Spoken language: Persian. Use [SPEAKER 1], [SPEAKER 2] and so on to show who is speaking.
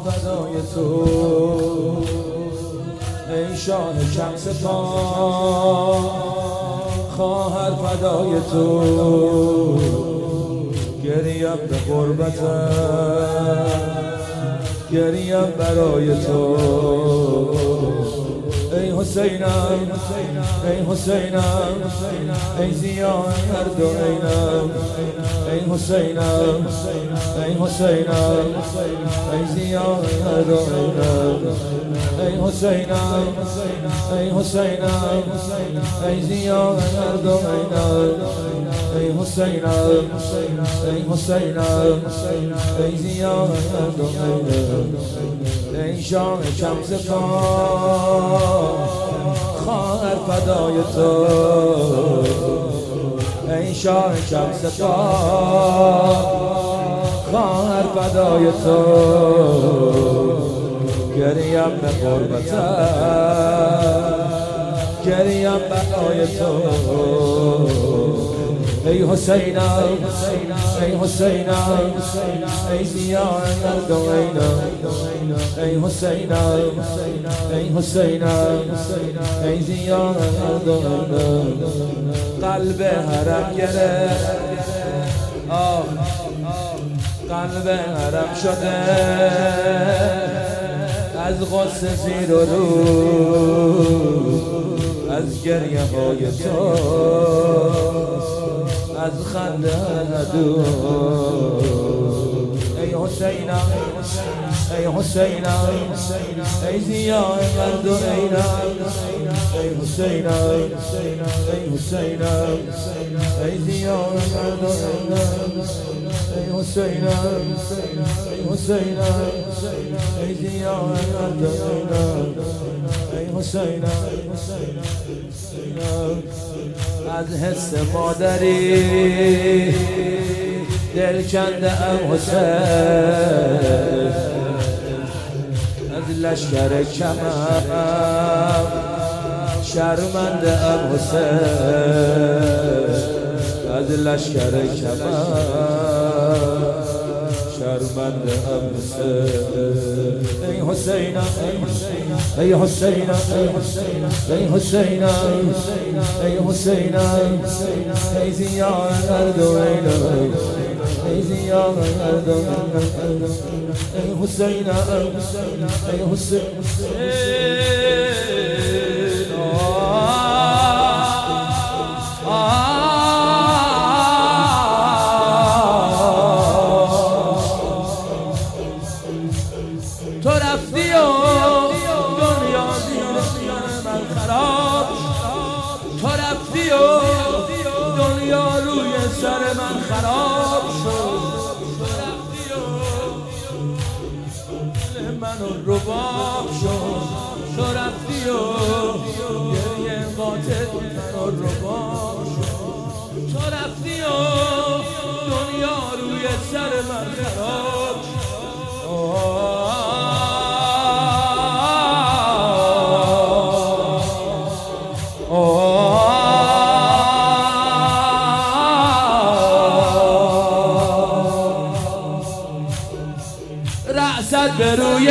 [SPEAKER 1] فدای تو ای شاه شمستان، خواهر فدای تو گریم به غربتم، گریم برای تو ای حسینم، ای حسینم، ای زیان هر دو عینم، ای حسینم، ای حسینم، ای زیان هر دو عینم، ای حسینم، ای حسینم، ای زیان هر دو عینم، ای حسینم، ای حسینم، ای زیان هر دو عینم، ای شاه شمستان، خواهر فدای تو ای شاه شمستان، خواهر فدای تو گریم به غربتم، گریم برای تو ای حسینم، ای حسینم، ای زیان هر دو عینم، ای حسینم، ای حسینم، ای زیان هر دو عینم، قلب حرم گرفت، قلب حرم شده از غصه زیر و رو، از گریه های تو، از خنده عدو ای حسینم، ای حسینم، ای زیان هر دو عینم، ای حسینم، ای حسینم، ای زیان هر دو عینم، ای حسینم، ای حسینم، ای زیان هر دو عینم، ای حسینم، از حس مادری دل کنده ام حسین، از لشکر کمم شرمنده ام حسین، از لشکر کمم شرمنده ام حسین، ای حسینم، ای حسینم، ای حسینم، ای حسینم، ای زیان هر دو عینم، ای زیان هر دو عینم، ای حسینم، ای حسین، تو رفتی و دنیا زیر من خراب، تو رفتی و دنیا روی سر من خراب شد، تو رفتی و دل منو رباب شد، تو رفتی و گریه قاتل منو رباب شد، تو رفتی و دنیا روی سر من خراب شد. رأست به روی